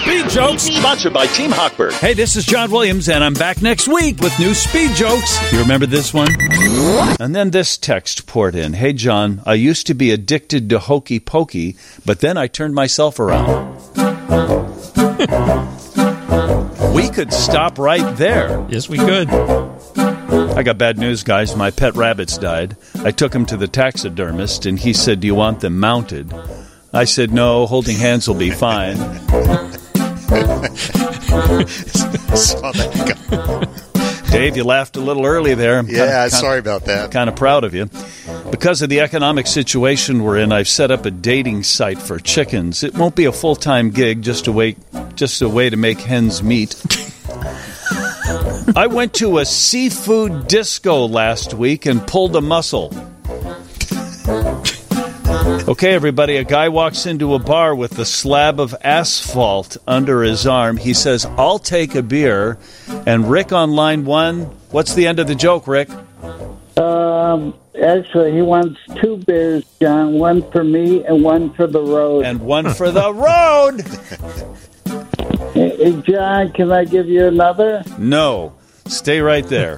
Speed Jokes, sponsored by Team Hochberg. Hey, this is John Williams, and I'm back next week with new Speed Jokes. You remember this one? And then this text poured in. Hey, John, I used to be addicted to Hokey Pokey, but then I turned myself around. We could stop right there. Yes, we could. I got bad news, guys. My pet rabbits died. I took them to the taxidermist, and he said, do you want them mounted? I said, no, holding hands will be fine. Saw that go. Dave, you laughed a little early there. Sorry about that. Kind of proud of you. Because of the economic situation we're in, I've set up a dating site for chickens. It won't be a full-time gig, just a way to make hens meet. I went to a seafood disco last week and pulled a muscle. Okay, everybody, a guy walks into a bar with a slab of asphalt under his arm. He says, I'll take a beer. And Rick on line 1, what's the end of the joke, Rick? Actually, he wants 2 beers, John. One for me and one for the road. And one for the road! Hey, John, can I give you another? No. Stay right there.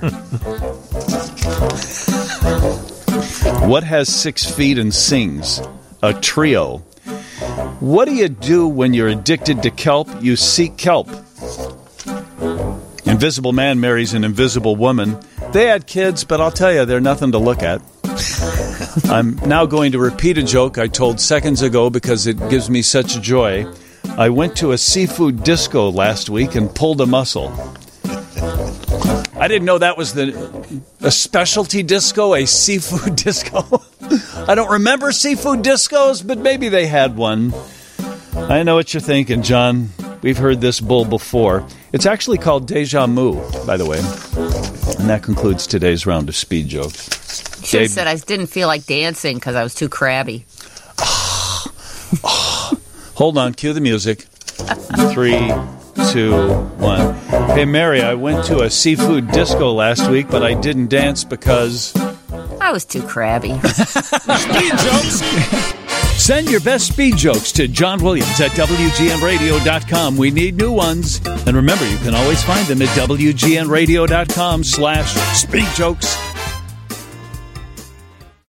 What has 6 feet and sings? A trio. What do you do when you're addicted to kelp? You seek kelp. Invisible man marries an invisible woman. They had kids, but I'll tell you, they're nothing to look at. I'm now going to repeat a joke I told seconds ago because it gives me such joy. I went to a seafood disco last week and pulled a muscle. I didn't know that was a specialty disco, a seafood disco. I don't remember seafood discos, but maybe they had one. I know what you're thinking, John. We've heard this bull before. It's actually called Deja Vu, by the way. And that concludes today's round of speed jokes. Should have said I didn't feel like dancing because I was too crabby. Hold on, cue the music. 3, 2, 1. Hey, Mary, I went to a seafood disco last week, but I didn't dance because I was too crabby. Speed jokes! Send your best speed jokes to John Williams at WGNradio.com. We need new ones. And remember, you can always find them at WGNradio.com/speedjokes.